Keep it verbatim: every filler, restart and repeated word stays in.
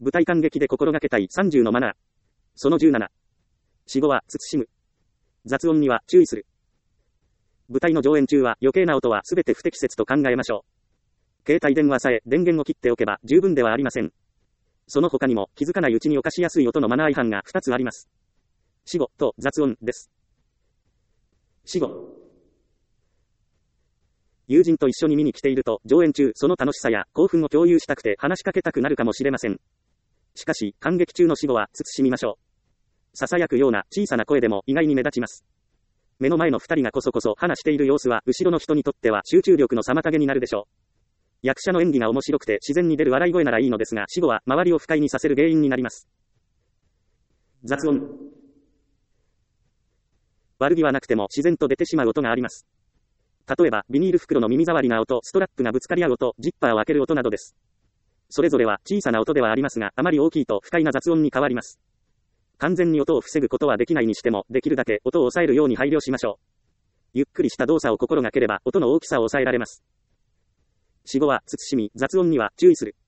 舞台観劇で心がけたいさんじゅうのマナー。そのじゅうなな。死後は慎む。雑音には注意する。舞台の上演中は余計な音はすべて不適切と考えましょう。携帯電話さえ電源を切っておけば十分ではありません。その他にも気づかないうちに犯しやすい音のマナー違反がふたつあります。死後と雑音です。死後。友人と一緒に見に来ていると上演中その楽しさや興奮を共有したくて話しかけたくなるかもしれません。しかし観劇中の死後は慎みましょう。囁くような小さな声でも意外に目立ちます。目の前の二人がこそこそ話している様子は後ろの人にとっては集中力の妨げになるでしょう。役者の演技が面白くて自然に出る笑い声ならいいのですが死後は周りを不快にさせる原因になります。雑音。悪気はなくても自然と出てしまう音があります。例えばビニール袋の耳障りな音、ストラップがぶつかり合う音、ジッパーを開ける音などです。それぞれは小さな音ではありますがあまり大きいと不快な雑音に変わります。完全に音を防ぐことはできないにしてもできるだけ音を抑えるように配慮しましょう。ゆっくりした動作を心がければ音の大きさを抑えられます。死後は慎み、雑音には注意する。